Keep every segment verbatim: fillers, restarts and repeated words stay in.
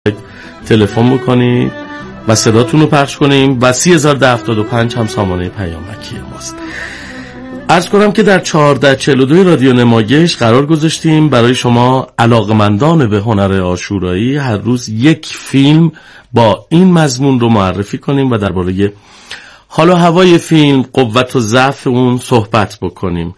تلفن بکنید و صداتون رو پخش کنیم و سی هزار و ده هفتاد و پنج هم سامانه پیامکی ماست. عرض کنم که در چهارده چهل و دو رادیو نمایش قرار گذاشتیم برای شما علاقمندان به هنر عاشورایی هر روز یک فیلم با این مضمون رو معرفی کنیم و درباره حال و هوای فیلم، قوت و ضعف اون صحبت بکنیم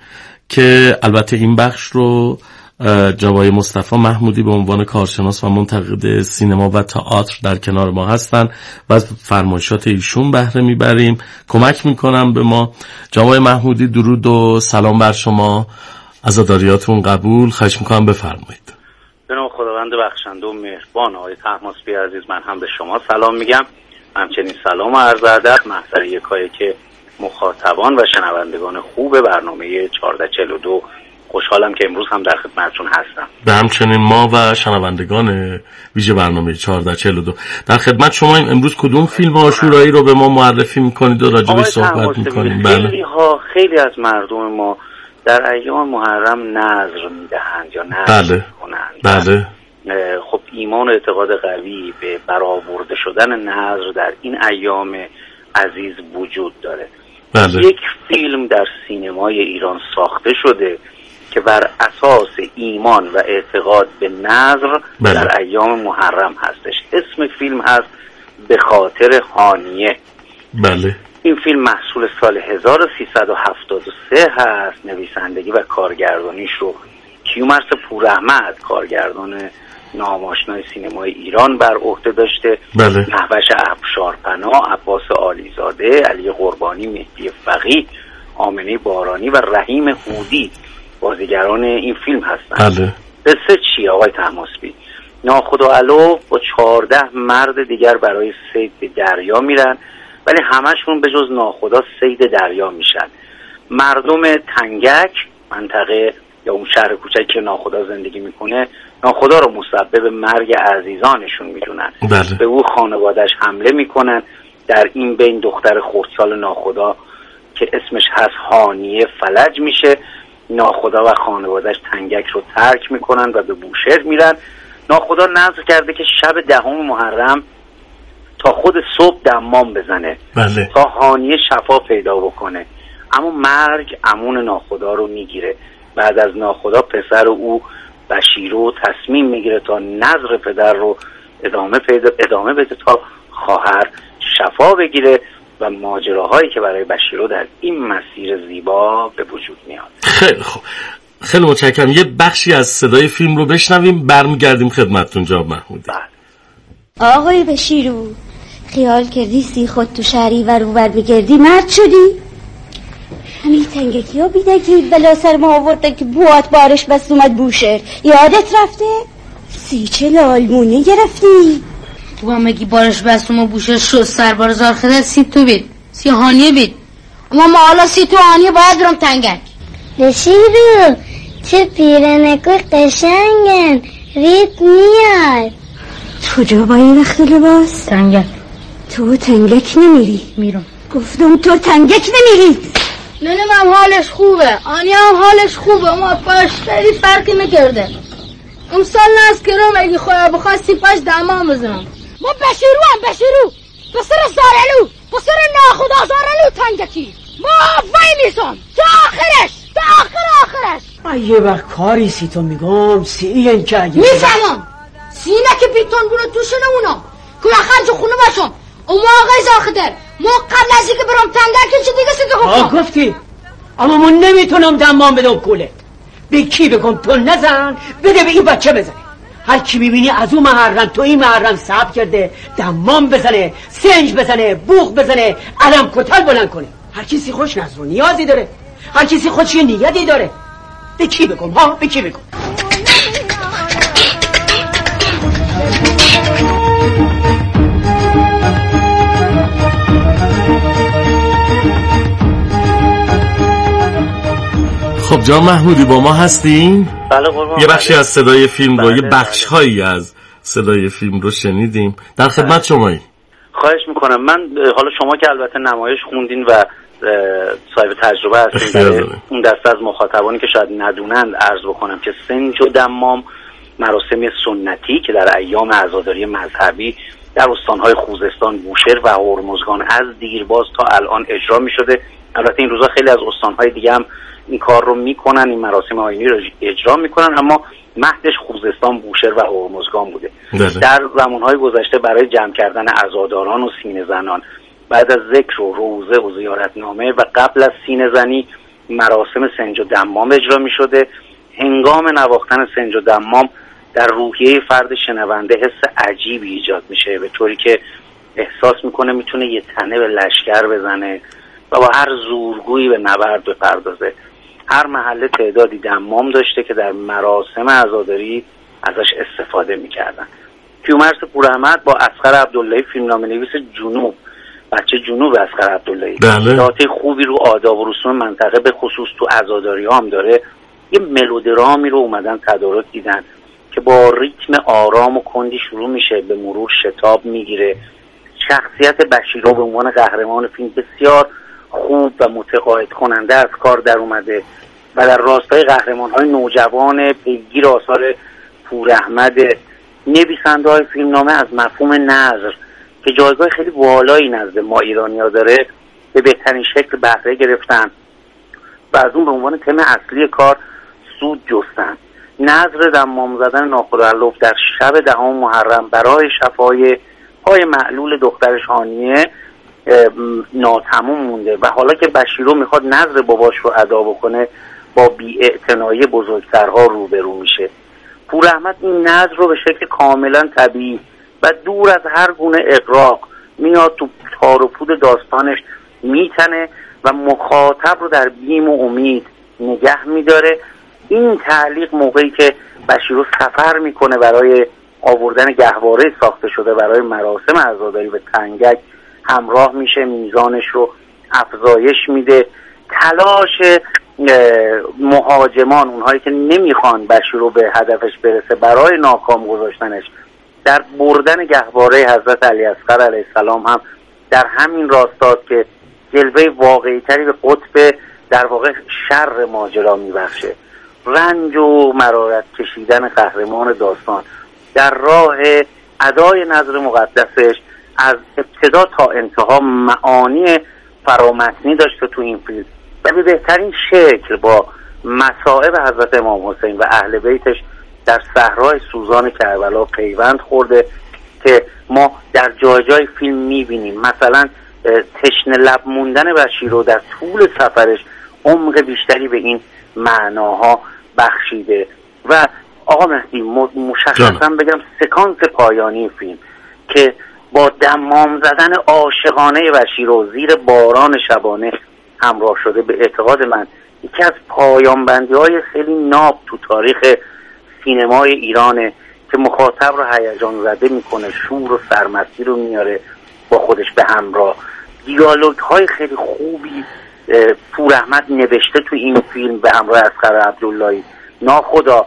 که البته این بخش رو جناب مصطفی محمودی به عنوان کارشناس و منتقد سینما و تئاتر در کنار ما هستن و از فرمایشات ایشون بهره میبریم، کمک میکنم به ما. جناب محمودی درود و سلام بر شما، عزاداریاتون قبول، خواهش میکنم بفرمایید. به نام خداوند بخشنده و مهربان. آقای طهماسبی عزیز، من هم به شما سلام میگم، همچنین سلام و عرض ادب محضر یکایی که مخاطبان و شنوندگان خوب برنامه چهارده چهل و دو. خوشحالم که امروز هم در خدمتتون هستم. به همچنین ما و شنوندگان ویژه برنامه چهارده چهل و دو در خدمت شما. امروز کدوم فیلم عاشورایی رو به ما معرفی میکنید و راجبش صحبت میکنید؟ خیلی ها خیلی از مردم ما در ایام محرم نذر میدهند یا نذر بله. میکنند. بله. خب ایمان و اعتقاد قوی به برآورده شدن نذر در این ایام عزیز وجود داره. بله. یک فیلم در سینمای ایران ساخته شده که بر اساس ایمان و اعتقاد به نذر بله. در ایام محرم هستش. اسم فیلم هست به خاطر هانیه. بله. این فیلم محصول سال هزار و سیصد و هفتاد و سه هست. نویسندگی و کارگردانیش رو کیومرث پوراحمد، کارگردان ناماشنای سینمای ایران، بر عهده داشته. بله. نحوش ابشارپناه، عباس عالیزاده، علی قربانی، مهدی فقیه، آمنه بارانی و رحیم هودی بازیگران این فیلم هستن. بله. قصه چیه آقای طهماسبی؟ ناخدا علو با چهارده مرد دیگر برای صید به دریا میرن، ولی همشون به جز ناخدا صید دریا میشن. مردم تنگک، منطقه یا اون شهر کوچکی که ناخدا زندگی میکنه، ناخدا رو مسبب مرگ عزیزانشون میدونن. بله. به او خانوادهش حمله میکنن. در این بین دختر خردسال ناخدا که اسمش هست هانیه فلج میشه. ناخدا و خانوادهش تنگک رو ترک میکنن و به بوشهر میرن. ناخدا نذر کرده که شب دهم محرم تا خود صبح دمام بزنه. بله. تا هانیه شفا پیدا بکنه. اما مرگ عمون ناخدا رو میگیره. بعد از ناخدا پسر او بشیرو تصمیم میگیره تا نذر پدر رو ادامه پیدا ادامه بده تا خواهر شفا بگیره و ماجراهایی که برای بشیرو در این مسیر زیبا به وجود میاد. خیلی خوب، خیلی متشکرم. یه بخشی از صدای فیلم رو بشنویم، برمیگردیم خدمتتون جناب محمودی. بله. آقای بشیرو، خیال کردی سی خود تو شهری و روبر بگردی مرد شدی؟ همین تنگکی ها بیدگی بلا سر ما آورده که بوات بارش بست اومد بوشهر. یادت رفته؟ سی چه لالمونه گرفتی؟ تو هم مگی بارش بست اومد بوشهر شد سربار زار خده سی تو بید سی هانیه بید. اما ما حالا سی تو هانیه باید برم تنگک. بشیرو چه پیرنکوی قشنگن، ریت میاد. کجا با این وقت لباس؟ تنگک. تو تنگک نمیری؟ میرم. گفتم تو تنگک نمیری. ننم هم حالش خوبه، آنیا هم حالش خوبه، اما پاش خیلی فرقی نکرده. اون سال نست کرم اگه خواهی بخواستی پاش دمام بزنم. ما بشیرو هم بشیرو پسر زارلو پسر ناخدا زارلو تنگکی ما وای میسم تا آخرش تا آخر آخرش. یه وقت کاری سی تو میگم سی این که اگه میفهمم سینه که بیتون بونه توشونه اونا که خرج خونه باشم. اما آقای زاخدر ما قبل از اینکه برام تنگکی چه دیگه سی تو گفتم گفتی، اما من نمیتونم دمام بدم کوله. به کی بگم تو نزن، بده به این بچه بزنه. هر کی میبینی از اون محرم تو این محرم صبر کرده دمام بزنه، سنج بزنه، بوق بزنه، علم کتل بلند کنه. هر کسی خوش نظر و نیازی داره، هر کسی خودش یه نیتی داره. به کی بگم ها، به کی بگم؟ خب جان محمودی با ما هستین؟ بله قربان. یه بخشی از صدای فیلم رو، بله. یه بخش هایی از صدای فیلم رو شنیدیم. در خدمت شمایی. خواهش میکنم. من حالا شما که البته نمایش خوندین و صاحب تجربه هستین، اون دسته از مخاطبانی که شاید ندونند عرض بکنم که سنج و دمام مراسم سنتی که در ایام عزاداری مذهبی در استانهای خوزستان، بوشهر و هرمزگان از دیرباز تا الان اجرا می شده. البته این روزا خیلی از استانهای دیگه هم این کار رو میکنن، این مراسم آیینی رو اجرا میکنن، اما مهدش خوزستان، بوشهر و هرمزگان بوده. ده. در زمانهای گذشته برای جمع کردن عزاداران و سینه زنان بعد از ذکر و روزه و زیارتنامه و قبل از سینه زنی مراسم سنج و دمام اجرا می شده. هنگام نواختن سنج و دمام در روحیه فرد شنونده حس عجیبی ایجاد میشه، به طوری که احساس میکنه میتونه یه تنه به لشکر بزنه و با هر زورگویی به نبرد بپردازه. هر محله تعدادی دمام داشته که در مراسم عزاداری ازش استفاده میکردن. کیومرث پوراحمد با اصغر عبداللهی فیلمنامه نویس جنوب، بچه جنوب اصغر عبداللهی، داده خوبی رو آداب و رسوم منطقه به خصوص تو عزاداری هم داره. یه ملودرامی رو اومدن تدارک دیدن که با ریتم آرام و کندی شروع میشه، به مرور شتاب میگیره. شخصیت بشیرو به عنوان قهرمان فیلم بسیار خوب و متقاعد کننده از کار در اومده و در راستای قهرمان‌های نوجوان پیگیر آثار پوراحمد. نویسنده های فیلمنامه از مفهوم نظر که جایگاه خیلی بالایی نزد ما ایرانی‌ها داره به بهترین شکل بهره گرفتن و از اون به عنوان تم اصلی کار سود جستن. نظر دمام زدن ناخودآگاه در شب دهم محرم برای شفای پای معلول دخترش هانیه ناتموم مونده و حالا که بشیرو میخواد نظر باباش رو ادا بکنه با بی‌اعتنایی بزرگترها روبرو میشه. پوراحمد این نظر رو به شکل کاملا طبیعی و دور از هر گونه اغراق میاد تو تار و پود داستانش میتنه و مخاطب رو در بیم و امید نگه میداره. این تعلیق موقعی که بشیرو سفر میکنه برای آوردن گهواره ساخته شده برای مراسم عزاداری به تنگک همراه میشه، میزانش رو افزایش میده. تلاش مهاجمان، اونهایی که نمیخوان بشیرو به هدفش برسه، برای ناکام گذاشتنش در بردن گهواره حضرت علی اصغر علیه السلام هم در همین راستاست که جلوه واقعی تری به قطب در واقع شر ماجرا میبخشه. رنج و مرارت کشیدن قهرمان داستان در راه ادای نظر مقدسش از ابتدا تا انتها معانی فرامتنی داشته تو این فیلم و به بهترین شکل با مصائب حضرت امام حسین و اهل بیتش در صحرای سوزان کربلا پیوند خورده که ما در جای جای فیلم میبینیم. مثلا تشنه لب موندن بشیرو در طول سفرش عمق بیشتری به این معناها بخشیده و آقا مهدی مشخصا بگم سکانس پایانی فیلم که با دمام زدن عاشقانه بشیرو زیر باران شبانه همراه شده، به اعتقاد من یکی از پایان بندی های خیلی ناب تو تاریخ سینمای ایرانه که مخاطب رو هیجان زده میکنه، شور و سرمستی رو میاره با خودش به همراه. دیالوگ های خیلی خوبی پوراحمد نوشته تو این فیلم به همراه اصغر عبداللهی. ناخدا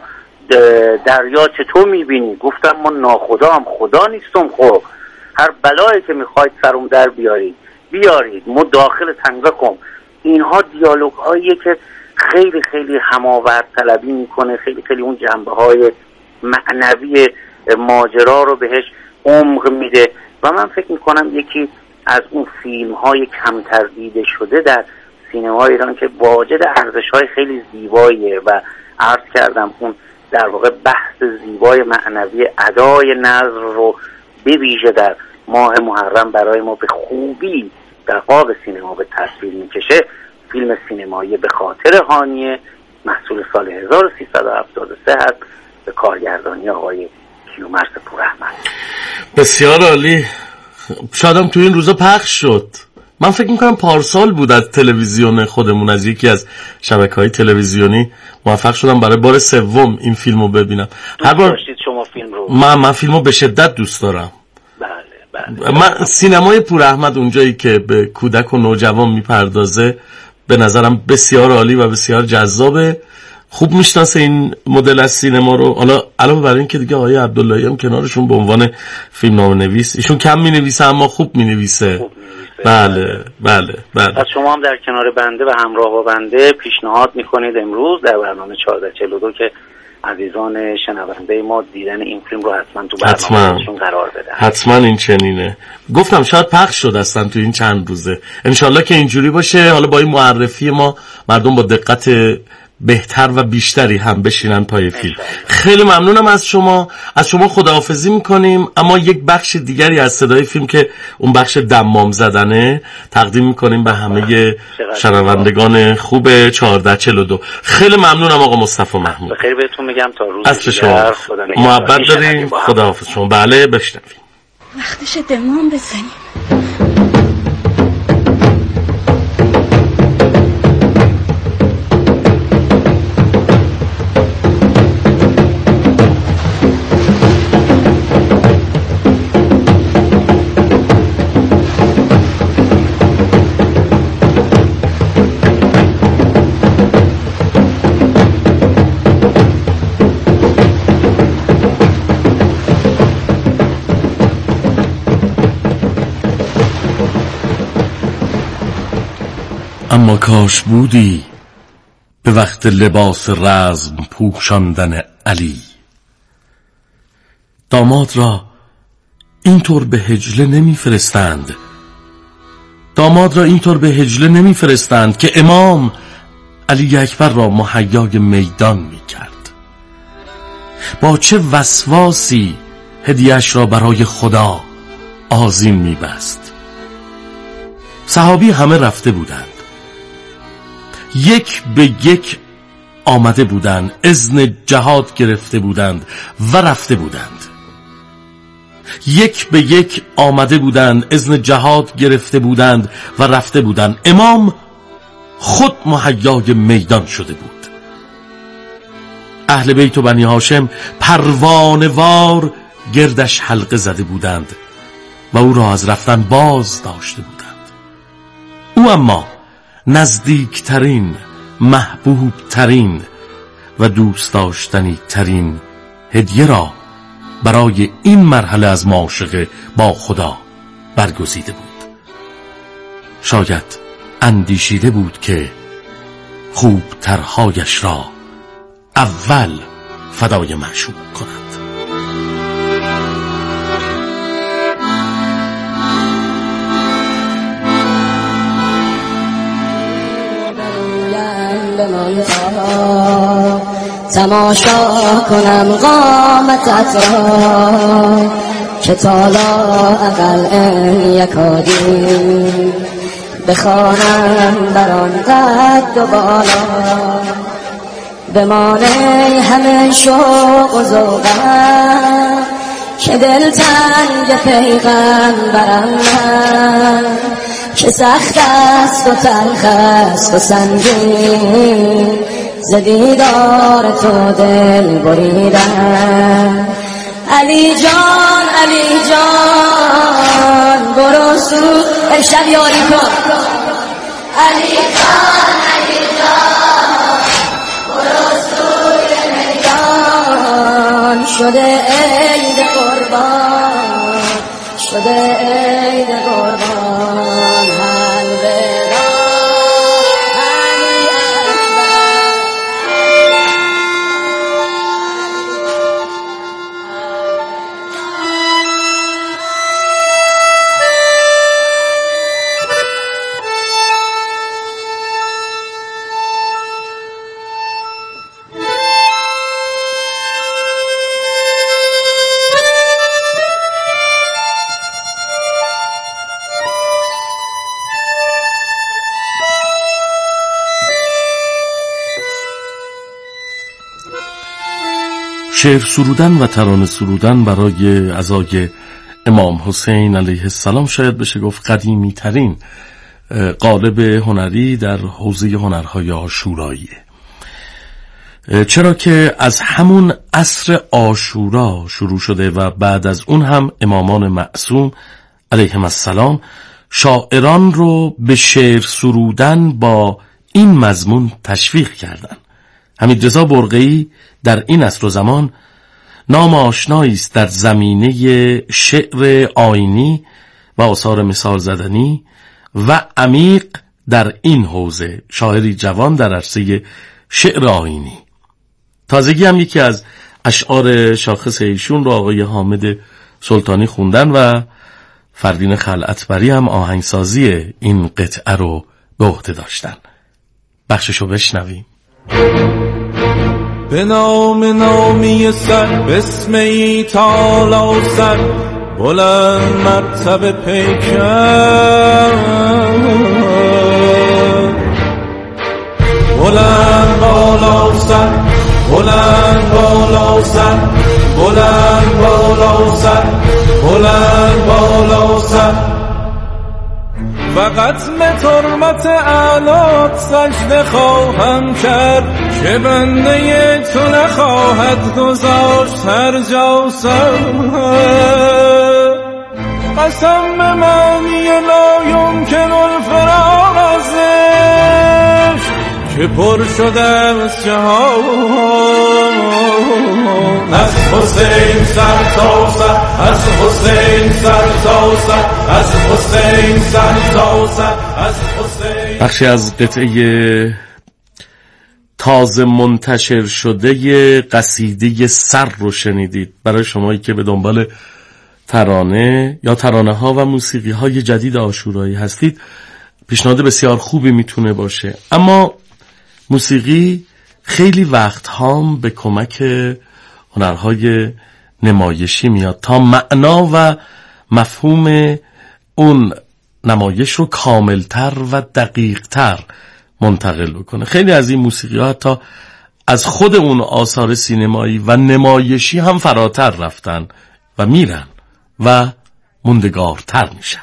دریا چطور میبینی؟ گفتم ما ناخدا هم خدا نیستم، خب هر بلایی که میخواید سرم در بیارید بیارید، ما داخل تنگکم. اینها دیالوگ هاییه که خیلی خیلی هماورد طلبی میکنه، خیلی خیلی اون جنبه های معنوی ماجرا رو بهش عمق میده و من فکر میکنم یکی از اون فیلم های کمتر دیده شده در سینما ایران که واجد ارزش های خیلی زیباییه و عرض کردم اون در واقع بحث زیبای معنوی ادای نظر رو به ویژه در ماه محرم برای ما به خوبی در قاب سینما به تصویر میکشه. فیلم سینمایی به خاطر هانیه محصول سال هزار و سیصد و هفتاد و سه هست به کارگردانی آقای کیومرث پوراحمد. بسیار عالی. شادم تو این روزا پخش شد. من فکر میکنم پارسال بود از تلویزیون خودمون، از یکی از شبکه‌های تلویزیونی موفق شدم برای بار سوم این فیلمو ببینم. هر بار داشتید شما فیلم رو؟ من من فیلمو به شدت دوست دارم. بله بله. من سینمای پوراحمد اونجایی که به کودک و نوجوان میپردازه به نظرم بسیار عالی و بسیار جذابه. خوب میشناسه این مدل از سینما رو. حالا علاوه بر این که دیگه آقای عبداللهی هم کنارشون به عنوان فیلمنامه نویس، ایشون کم مینویسه اما خوب مینویسه. بله بله بله. از شما هم در کنار بنده و همراه با بنده پیشنهاد میکنید امروز در برنامه چهارده چهل و دو که عزیزان شنونده ما دیدن این فیلم رو حتما تو برنامه‌شون قرار بدن. حتما این چنینه. گفتم شاید پخش شد اصلا تو این چند روزه. انشالله که اینجوری باشه. حالا با این معرفی ما مردم با دقت بهتر و بیشتری هم بشینن پای فیلم. خیلی ممنونم از شما. از شما خداحافظی میکنیم، اما یک بخش دیگری از صدای فیلم که اون بخش دمام زدنه تقدیم میکنیم به همه شنوندگان خوب چهارده چهل و دو. خیلی ممنونم آقا مصطفی محمود. بخیر بهتون میگم تا روز دیگر. شما محبت داریم. خداحافظ شما. بله بشنویم. وقتش دمام بزنیم. اما کاش بودی به وقت لباس رزم پوشاندن علی. داماد را اینطور به حجله نمی فرستند داماد را اینطور به حجله نمی فرستند که امام علی اکبر را مهیای میدان می کرد. با چه وسواسی هدیه‌اش را برای خدا آذین می بست. صحابی همه رفته بودند، یک به یک آمده بودند، اذن جهاد گرفته بودند و رفته بودند. یک به یک آمده بودند، اذن جهاد گرفته بودند و رفته بودند. امام خود مهیای میدان شده بود. اهل بیت و بنی هاشم پروانه‌وار گردش حلقه زده بودند و او را از رفتن باز داشته بودند. او اما نزدیکترین، محبوبترین و دوست داشتنی ترین هدیه را برای این مرحله از معاشقه با خدا برگزیده بود. شاید اندیشیده بود که خوبترهایش را اول فدای معشوق کند. تماشا کنم قامتت را که تالا اقل یکادی بخوانم بر آن قد و بالا بمانه همه شوق و ذوقم که دل تنگ پیغمبرم من که سخت است و تلخ است و سنگین ز دیدار تو دل بریدم. علی جان علی جان برو سو امشب یاری کن. علی جان علی جان برو سوی میدان شده عید قربان شده عید قربان الوداع علی شعر سرودن و ترانه سرودن برای عزای امام حسین علیه السلام شاید بشه گفت قدیمی ترین قالب هنری در حوزه هنرهای عاشوراییه، چرا که از همون عصر عاشورا شروع شده و بعد از اون هم امامان معصوم علیهم السلام شاعران رو به شعر سرودن با این مضمون تشویق کردند. حمیدرضا برقعی در این عصر و زمان نام آشنایی است در زمینه شعر آیینی و آثار مثال زدنی و عمیق در این حوزه، شاعری جوان در عرصه شعر آیینی. تازگی هم یکی از اشعار شاخص ایشون رو آقای حامد سلطانی خوندن و فردین خلعتبری هم آهنگسازی این قطعه رو به عهده داشتن. بخششو بشنویم. به نام نامی سر بسمی تالا سر بلند مرتبه پیکر بلند بالا سر بلند بالا سر بلند بالا سر بلند بالا سر فقط مترمت اعلات سجده خواهم کرد که بنده تو نخواهد گذاشت هر جا سر قسم به معنی لا یمکن الفراق ازش که پر شده از جهان از حسین سر تا سر از حسین سر تا سر از حسین سر تا سر از حسین. بخشی از قطعه تازه منتشر شده قصیده سر رو شنیدید. برای شمایی که به دنبال ترانه یا ترانه ها و موسیقی های جدید عاشورایی هستید، پیشنهاد بسیار خوبی میتونه باشه. اما موسیقی خیلی وقت هم به کمک هنرهای نمایشی میاد تا معنا و مفهوم اون نمایش رو کاملتر و دقیقتر منتقل بکنه. خیلی از این موسیقی ها حتی از خود اون آثار سینمایی و نمایشی هم فراتر رفتن و میرن و موندگارتر میشن.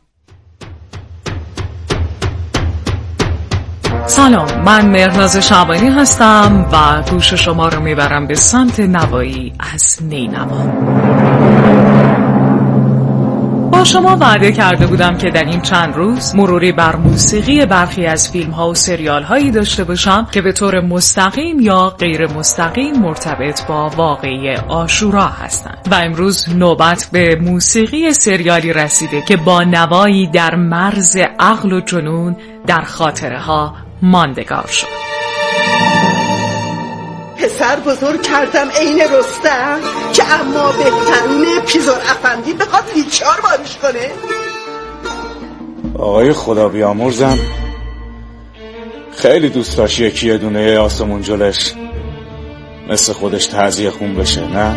سلام، من مهرناز شعبانی هستم و گوش شما رو میبرم به سمت نوایی از نینوا. با شما وعده کرده بودم که در این چند روز مروری بر موسیقی برخی از فیلم ها و سریال هایی داشته باشم که به طور مستقیم یا غیر مستقیم مرتبط با واقعه عاشورا هستند. و امروز نوبت به موسیقی سریالی رسیده که با نوایی در مرز عقل و جنون در خاطره ها ماندگار شد. پسر بزرگ کردم عین رستم که اما بهترین پیزار افندی بخواد لیچار بارش کنه. آقای خدا بیامرزم خیلی دوست داشت یکی یه دونه آسمون جلش مثل خودش تعزیه خون بشه، نه؟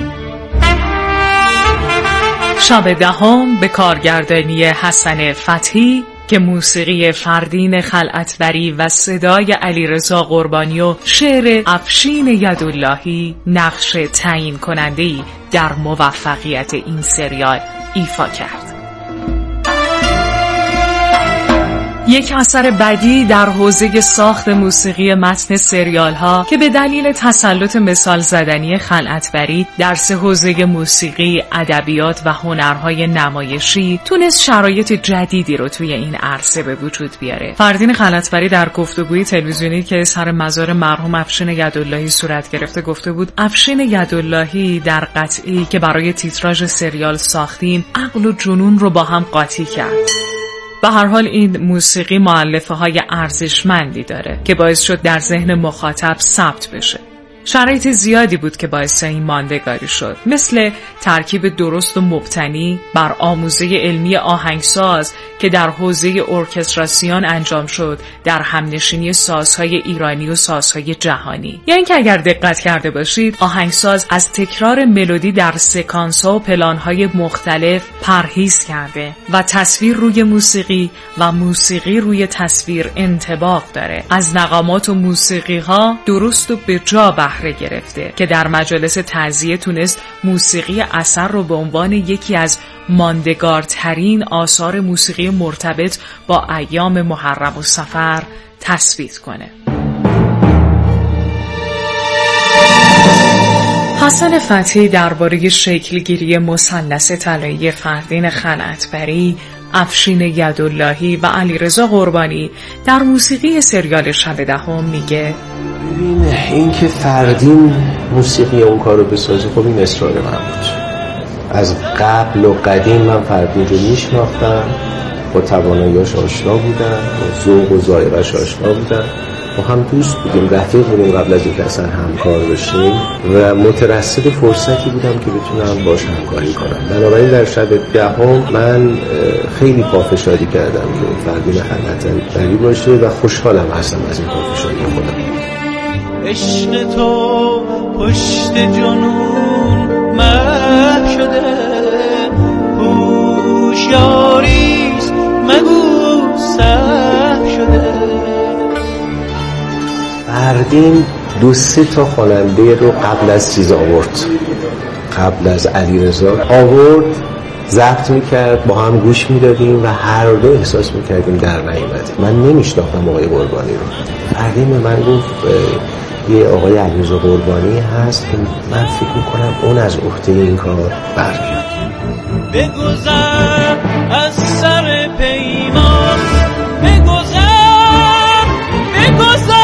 شب دهم به کارگردانی حسن فتحی که موسیقی فردین خلعتبری و صدای علیرضا قربانی و شعر افشین یداللهی نقش تعیین کننده‌ای در موفقیت این سریال ایفا کرد. یک اثر بدی در حوزه ساخت موسیقی متن سریال ها که به دلیل تسلط مثال زدنی خلعتبری در سه حوزه موسیقی، ادبیات و هنرهای نمایشی تونست شرایط جدیدی رو توی این عرصه به وجود بیاره. فردین خلعتبری در گفتگوی تلویزیونی که سر مزار مرحوم افشین یداللهی صورت گرفته گفته بود افشین یداللهی در قطعه‌ای که برای تیتراژ سریال ساختیم عقل و جنون رو با هم قاطی کرد. به هر حال این موسیقی مؤلفه های ارزشمندی داره که باعث شد در ذهن مخاطب ثبت بشه. شرایط زیادی بود که باعث این ماندگاری شد، مثل ترکیب درست و مبتنی بر آموزه علمی آهنگساز که در حوزه ارکستراسیون انجام شد در همنشینی سازهای ایرانی و سازهای جهانی. یعنی اینکه اگر دقت کرده باشید آهنگساز از تکرار ملودی در سکانس‌ها و پلان‌های مختلف پرهیز کرده و تصویر روی موسیقی و موسیقی روی تصویر انطباق داره. از نغمات و موسیقی‌ها درست و به جا بهره گرفته که در مجالس تعزیه تونست موسیقی اثر رو به عنوان یکی از ماندگارترین آثار موسیقی مرتبط با ایام محرم و صفر تثبیت کنه. حسن فتحی درباره شکلگیری مثلث طلایی فردین خلعتبری، افشین یداللهی و علیرضا قربانی در موسیقی سریال شب دهم میگه ببین این که فردین موسیقی اون کارو بسازه خب این اصرار من بود. از قبل و قدیم من فردین رو میشناختم، با توانایی‌اش آشنا بودم، با ذوق و ذائقه‌اش آشنا بودم با هم دوست بودیم، رفیق بودیم، قبل از اینکه اصلا همکار بشیم و مترصد فرصتی بودم که بتونم باش همکاری کنم. بنابراین در شب دهم من خیلی پافشاری کردم که فردین خلعتبری باشه و خوشحالم هستم از این پافشاری خودم. عشق تو پشت جنون محو شده، هوشیاریست مگو سهو شده. فردین دو سه تا خواننده رو قبل از چیز آورد، قبل از علیرضا آورد، ضبط میکرد، با هم گوش میدادیم و هر دو احساس میکردیم در نیامده. من نمیشناختم آقای قربانی رو. فردین به من گفت یه آقای علیرضا قربانی هست که من فکر میکنم اون از عهده این کار برمیاد. بگذر از سر پیمان، بگذر بگذر.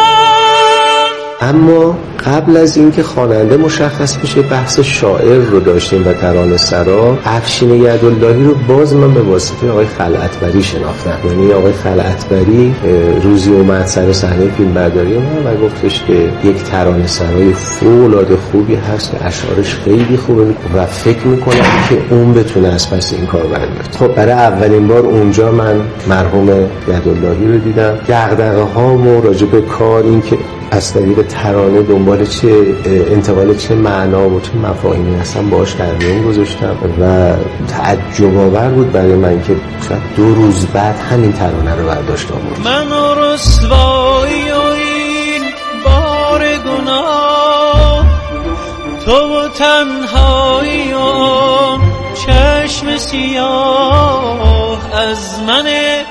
اما قبل از اینکه خواننده مشخص بشه بحث شاعر رو داشتیم و ترانه سرا. افشین یداللهی رو باز من به واسطه آقای خلعتبری شناختم. یعنی آقای خلعتبری روزی اومد سر صحنه فیلمبرداری ما و گفتش که یک ترانه سرای فوق‌العاده خوبی هست که اشعارش خیلی خوبه و فکر میکنم که اون بتونه از پس این کار برمیاد. خب برای اولین بار اونجا من مرحوم یداللهی رو دیدم. دغدغه‌هامو راجع به کار، این که از طریق ترانه دنبال چه انتقال چه معنا و چه مفاهیمی هستم باهاش در میون گذاشتم و تعجب آور بود برای من که دو روز بعد همین ترانه رو برداشت آورد. من و رسوایی و این بار گناه، تو و تنهایی و چشم سیاه از من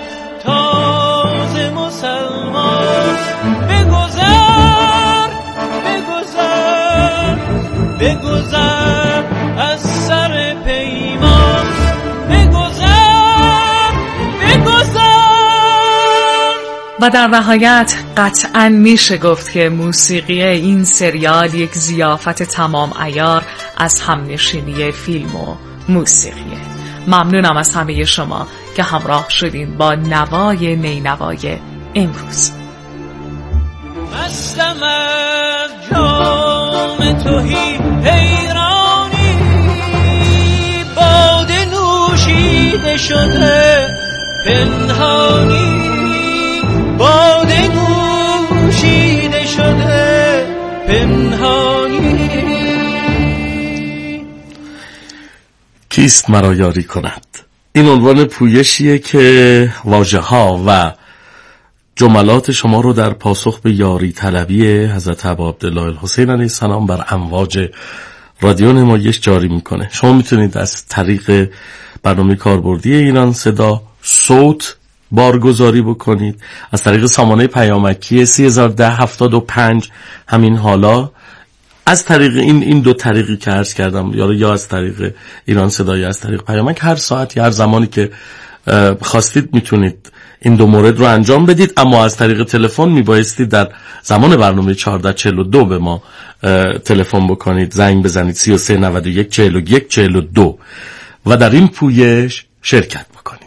تازه مسلمان. بگذر بگذر بگذر از سر پیمان، بگذر بگذر. و در نهایت قطعاً میشه گفت که موسیقی این سریال یک ضیافت تمام عیار از همنشینی فیلم و موسیقیه. ممنونم از همه شما که همراه شدین با نوای نینوای امروز. مستم از جام توهی حیرانی، باده نوشیده شده پنهانی، باده نوشیده شده پنهانی. کیست مرا یاری کند؟ این عنوان پویشیه که واژه ها و جملات شما رو در پاسخ به یاری طلبی حضرت ابا عبدالله الحسین علیه السلام بر امواج رادیو نمایش جاری میکنه. شما میتونید از طریق برنامه کاربردی ایران صدا صوت بارگذاری بکنید، از طریق سامانه پیامکی سی هزار و ده هفتاد و پنج همین حالا، از طریق این این دو طریقی که عرض کردم، یا یا از طریق ایران صدا یا از طریق پیامک، هر ساعت یا هر زمانی که خواستید میتونید این دو مورد رو انجام بدید. اما از طریق تلفن میبایستی در زمان برنامه چهارده چهل و دو به ما تلفن بکنید، زنگ بزنید سی و سه نود و یک چهل و یک چهل و دو و در این پویش شرکت بکنید.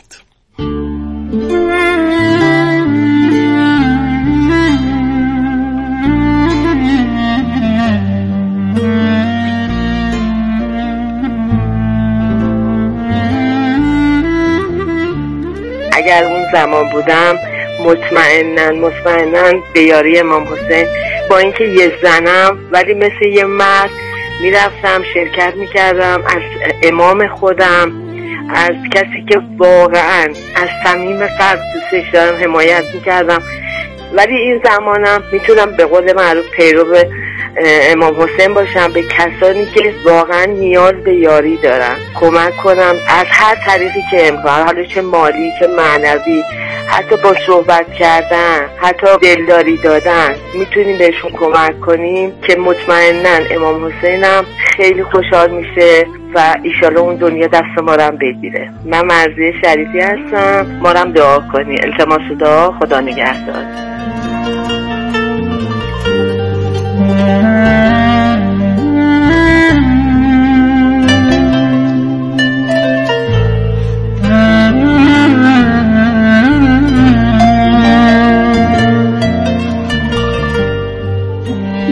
اگر اون زمان بودم مطمئناً مطمئناً به یاری امام حسین، با اینکه یه زنم ولی مثل یه مرد میرفتم شرکت میکردم، از امام خودم، از کسی که واقعاً از صمیم قلب دوستش دارم حمایت میکردم. ولی این زمانم میتونم به قول معروف پیرو امام حسین باشم، به کسانی که واقعا نیاز به یاری دارن کمک کنم از هر طریقی که امکان، حالا چه مالی چه معنوی، حتی با صحبت کردن، حتی دلداری دادن میتونیم بهشون کمک کنیم که مطمئناً امام حسینم خیلی خوشحال میشه و ایشالا اون دنیا دست ما رو بگیره. من مرضیه شریفی هستم، ما رو دعا کنی. التماس دعا. خدا نگهدار.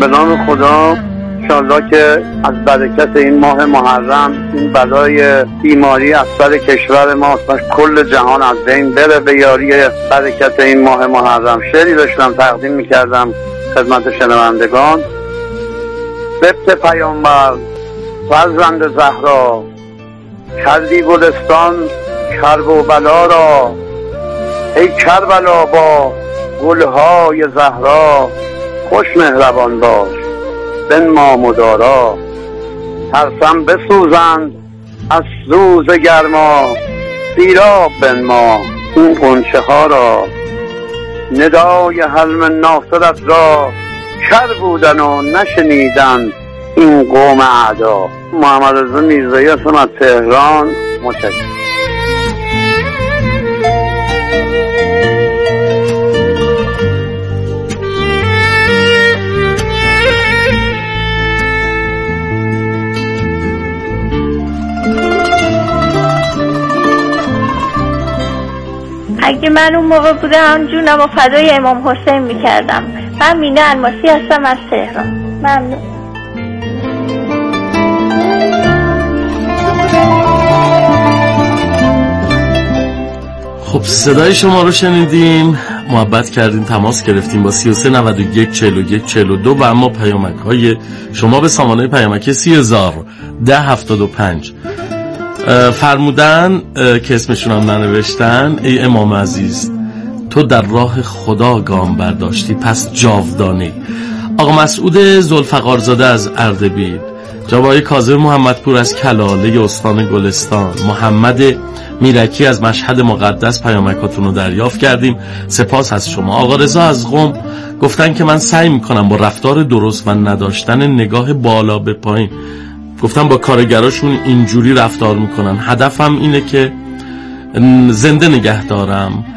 به نام خدا انشالله که از برکت این ماه محرم این بلای بیماری از سر کشور ما و کل جهان از بین بره به یاری برکت این ماه محرم. شعری داشتم تقدیم میکردم خدمت شنوندگان. سبت پیامبر فرزند زهرا، کردی گلستان کرب و بلا را، ای کربلا با گلهای زهرا، خوش مهربان باش بنما مدارا. ترسم بسوزند از سوز گرما، سیراب بنما این غنچه ها را. ندای حلم ناصرت را کر بودن و نشنیدند این قوم اعدا. محمد رضا میرزایی هستم از تهران. متشکرم. اگه من اون موقع بودم جونم و فدای امام حسین میکردم. من مینه الماسی هستم از تهران. ممنون. خب صدای شما رو شنیدیم، محبت کردیم، تماس گرفتیم با سی و سه نود و یک چهل و یک چهل و دو و اما پیامک های شما به سامانه پیامکی سی هزار ده هفتاد و پنج فرمودن که اسمشون هم ننوشتن. ای امام عزیز، تو در راه خدا گام برداشتی پس جاودانی. آقا مسعود ذوالفقارزاده از اردبیل، جناب آقای کاظم محمدپور از کلاله استان گلستان، محمد میرکی از مشهد مقدس، پیامکاتون رو دریافت کردیم، سپاس از شما. آقا رضا از قم گفتن که من سعی میکنم با رفتار درست و نداشتن نگاه بالا به پایین، گفتم با کارگراشون اینجوری رفتار میکنن، هدفم اینه که زنده نگه دارم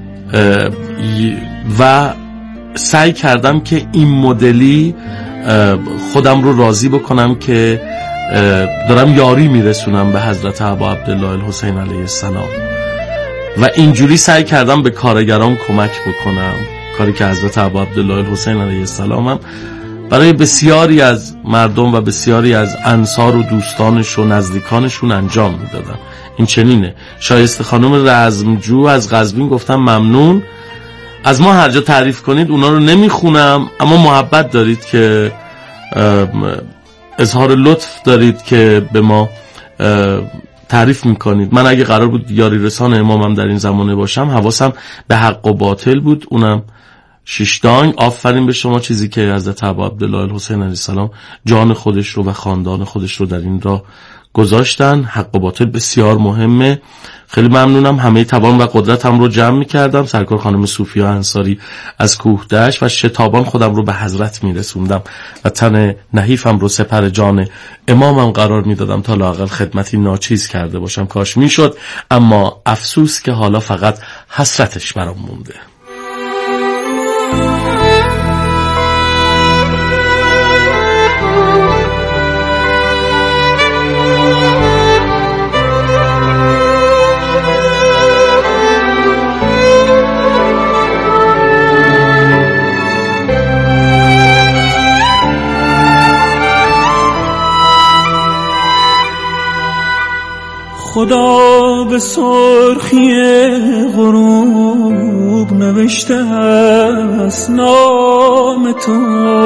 و سعی کردم که این مدلی خودم رو راضی بکنم که دارم یاری میرسونم به حضرت ابا عبدالله الحسین علیه السلام و اینجوری سعی کردم به کارگران کمک بکنم، کاری که حضرت ابا عبدالله الحسین علیه السلام هم برای بسیاری از مردم و بسیاری از انصار و دوستانش و نزدیکانشون انجام میدادن. این چنینه. شایسته خانم رزمجو از قزوین گفتم ممنون از ما هر جا تعریف کنید اونا رو نمیخونم، اما محبت دارید که اظهار لطف دارید که به ما تعریف میکنید. من اگه قرار بود یاری رسان امامم در این زمانه باشم حواسم به حق و باطل بود، اونم شیشتانگ. آفرین به شما، چیزی که حضرت ابا عبدالله الحسین علیه السلام جان خودش رو و خاندان خودش رو در این راه گذاشتن. حق و باطل بسیار مهمه. خیلی ممنونم. همه توان و قدرتم رو جمع می‌کردم. سرکار خانم صوفیا انصاری از کوهدشت و شتابان خودم رو به حضرت میرسوندم و تن نحیفم رو سپر جان امامم قرار میدادم تا لااقل خدمتی ناچیز کرده باشم. کاش میشد، اما افسوس که حالا فقط حسرتش برام مونده. خدا به سرخی غروب نوشته است نام تو،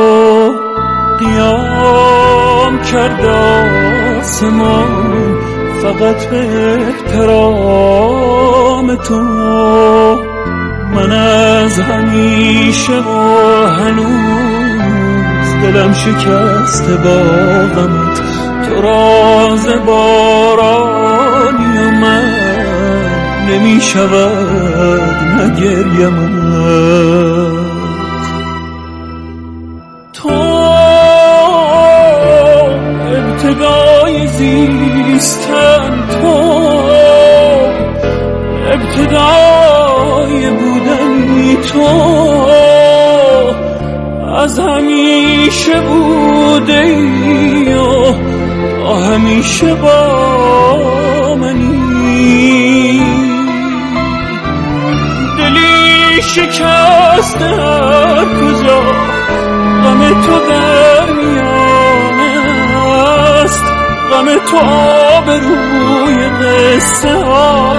قیام کرده آسمان فقط به احترام تو. من از همیشه و هنوز دلم شکسته با غمت، تو راز بارانی و من نمی شود نگریم. تو ابتدای زیستن، تو ابتدای بودنی، تو از همیشه بوده ای و تا همیشه با منی. دلی شکسته هر کجا غم تو در میانه است، غم تو آب روی قصه ها.